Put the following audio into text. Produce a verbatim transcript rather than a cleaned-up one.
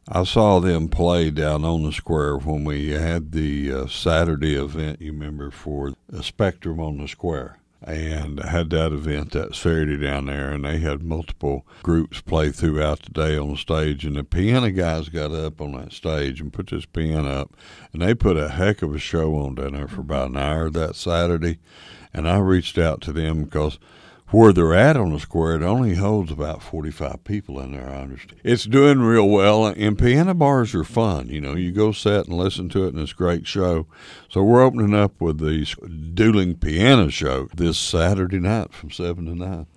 I saw them play down on the square when we had the uh, Saturday event, you remember, for the Spectrum on the square. And I had that event that Saturday down there, and they had multiple groups play throughout the day on the stage. And the piano guys got up on that stage and put this piano up, and they put a heck of a show on down there for about an hour that Saturday. And I reached out to them because where they're at on the square, it only holds about forty-five people in there, I understand. It's doing real well, and piano bars are fun. You know, you go sit and listen to it, and it's a great show. So we're opening up with the Dueling Piano Show this Saturday night from seven to nine.